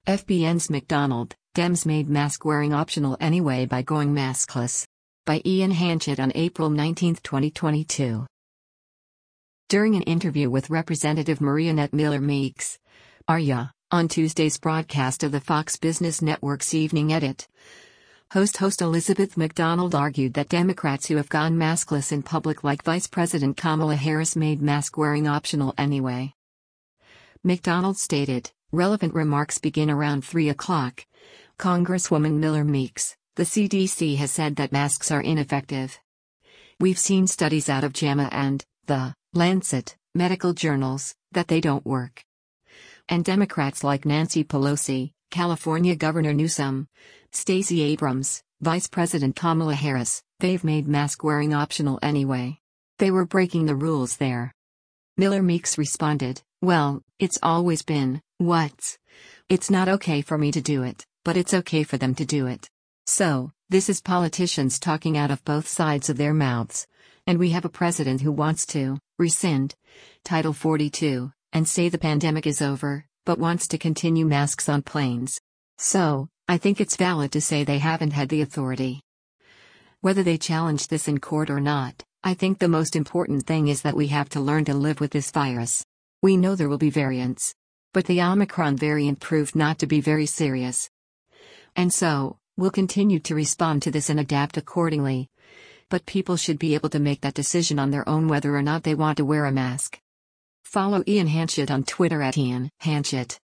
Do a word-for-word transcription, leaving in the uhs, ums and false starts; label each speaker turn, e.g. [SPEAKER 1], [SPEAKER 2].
[SPEAKER 1] F B N's McDonald, Dems made mask wearing optional anyway by going maskless. By Ian Hanchett on April nineteenth, twenty twenty-two. During an interview with Representative Mariannette Miller Meeks, Arya, on Tuesday's broadcast of the Fox Business Network's Evening Edit, host-host Elizabeth McDonald argued that Democrats who have gone maskless in public like Vice President Kamala Harris made mask wearing optional anyway. McDonald stated, relevant remarks begin around three o'clock. Congresswoman Miller Meeks, the C D C has said that masks are ineffective. We've seen studies out of JAMA and the Lancet medical journals that they don't work. And Democrats like Nancy Pelosi, California Governor Newsom, Stacey Abrams, Vice President Kamala Harris, they've made mask wearing optional anyway. They were breaking the rules there. Miller Meeks responded, well, it's always been, what's? It's not okay for me to do it, but it's okay for them to do it. So, this is politicians talking out of both sides of their mouths. And we have a president who wants to rescind Title forty-two and say the pandemic is over, but wants to continue masks on planes. So, I think it's valid to say they haven't had the authority. Whether they challenge this in court or not, I think the most important thing is that we have to learn to live with this virus. We know there will be variants. But the Omicron variant proved not to be very serious. And so, we'll continue to respond to this and adapt accordingly. But people should be able to make that decision on their own whether or not they want to wear a mask. Follow Ian Hanchett on Twitter at Ian Hanchett.